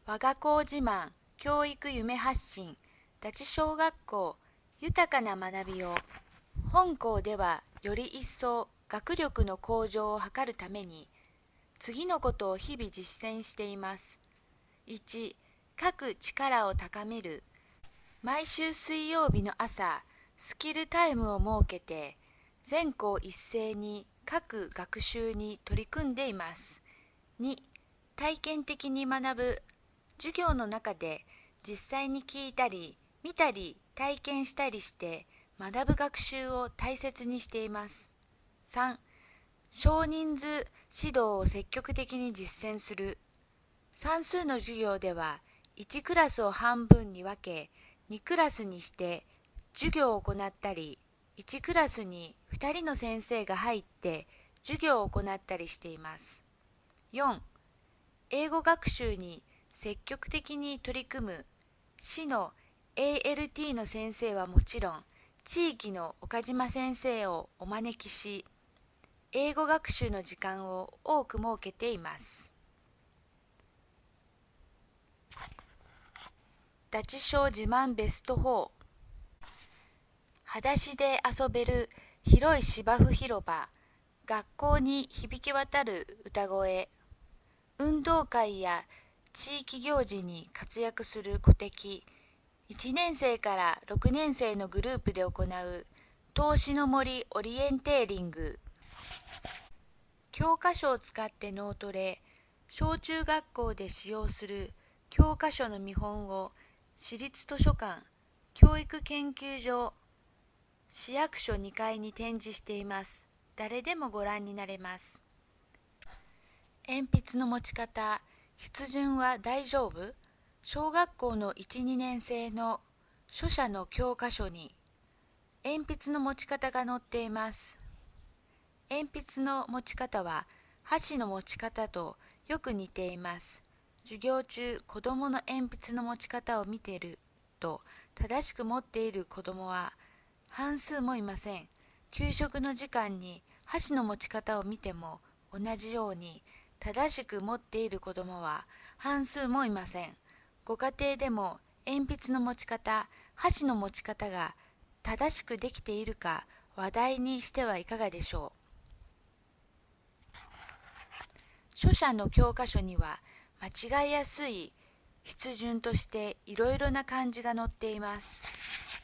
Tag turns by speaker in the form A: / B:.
A: 我が校自慢教育夢発信立ち小学校豊かな学びを本校ではより一層学力の向上を図るために次のことを日々実践しています。1、書く力を高める。毎週水曜日の朝、スキルタイムを設けて全校一斉に書く学習に取り組んでいます。2、体験的に学ぶ。授業の中で実際に聞いたり見たり体験したりして学ぶ学習を大切にしています。3、少人数指導を積極的に実践する。算数の授業では1クラスを半分に分け2クラスにして授業を行ったり、1クラスに2人の先生が入って授業を行ったりしています。4、英語学習に積極的に取り組む。市の ALT の先生はもちろん、地域の岡島先生をお招きし、英語学習の時間を多く設けています。立ち小自慢ベスト4。裸足で遊べる広い芝生広場。学校に響き渡る歌声。運動会や地域行事に活躍する鼓笛。1年生から6年生のグループで行う投資の森オリエンテーリング。教科書を使って脳トレ。小中学校で使用する教科書の見本を市立図書館、教育研究所、市役所2階に展示しています。誰でもご覧になれます。鉛筆の持ち方、筆順は大丈夫？小学校の1、2年生の書写の教科書に鉛筆の持ち方が載っています。鉛筆の持ち方は箸の持ち方とよく似ています。授業中、子どもの鉛筆の持ち方を見ていると正しく持っている子どもは半数もいません。給食の時間に箸の持ち方を見ても同じように正しく持っている子どもは半数もいません。ご家庭でも鉛筆の持ち方、箸の持ち方が正しくできているか話題にしてはいかがでしょう。書写の教科書には間違いやすい筆順としていろいろな漢字が載っています。